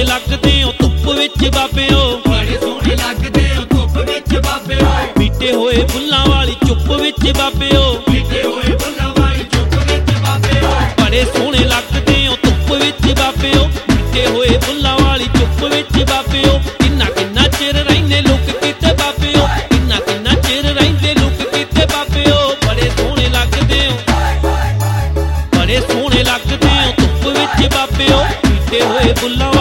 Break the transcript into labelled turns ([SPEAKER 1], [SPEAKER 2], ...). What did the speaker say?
[SPEAKER 1] लगदे हो धुप विच बाबेओ,
[SPEAKER 2] बड़े सोहने लगदे हो धुप विच बाबेओ।
[SPEAKER 1] बीते होए फुल्लां वाली चुप विच बाबेओ,
[SPEAKER 2] बीते होए फुल्लां वाली चुप विच बाबेओ।
[SPEAKER 1] बड़े सोहने लगदे हो धुप विच बाबेओ, बीते होए फुल्लां वाली चुप विच बाबेओ। किन्ना किन्ना चिर रहिंदे लोक किते बाबेओ, किन्ना किन्ना चिर रहिंदे लोक किते बाबेओ। बड़े सोहने लगदे हो, बड़े सोहने लगदे हो धुप विच बाबेओ, बीते होए फुल्लां